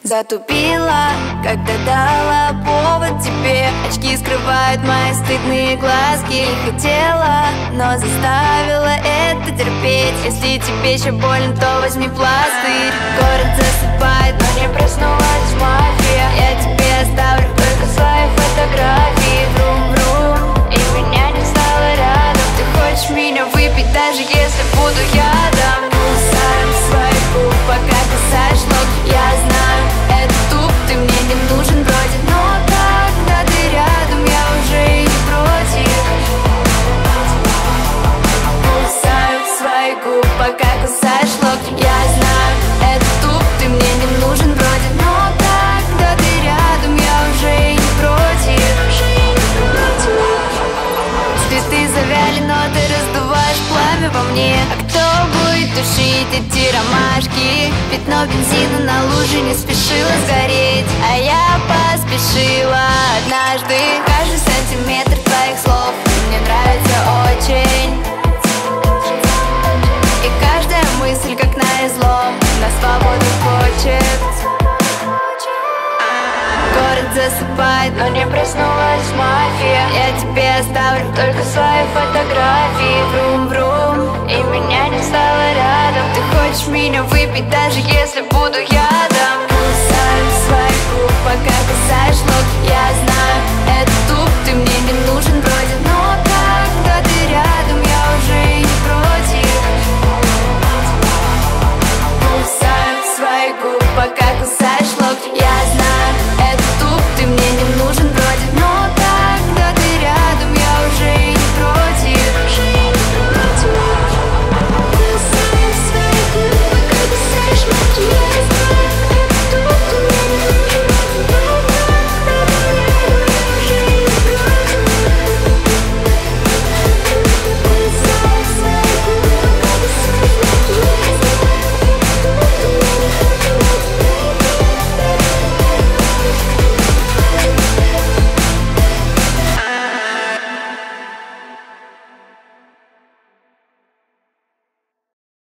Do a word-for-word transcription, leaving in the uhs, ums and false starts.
Затупила, когда дала повод тебе. Очки скрывают мои стыдные глазки. Не хотела, но заставила это терпеть. Если тебе еще больно, то возьми пластырь. Город засыпает, но не проснулась мафия. Я тебе оставлю только свои фотографии. Врум-врум, и меня не стало рядом. Ты хочешь меня выпить, даже если буду ядом. Кусаем свои губы, пока кусаешь ног. Я знаю, это туп, ты мне не нужен вроде. Но когда ты рядом, я уже и не против. Кусаю свои губы, пока кусаешь ног. Я знаю, это туп, ты мне не нужен вроде. Но когда ты рядом, я уже и не против. Цветы завяли, но ты раздуваешь пламя во мне. А кто будет тушить эти ромашки? Пятно бензина на луже не спешило сгореть, а я поспешила однажды. Каждый сантиметр твоих слов мне нравится очень. И каждая мысль как на излом на свободу хочет. Город засыпает, но не проснулась мафия. Я тебе оставлю только свои фотографии. Врум-врум, и меня не стало рядом. Ты хочешь меня выпить, даже если буду я.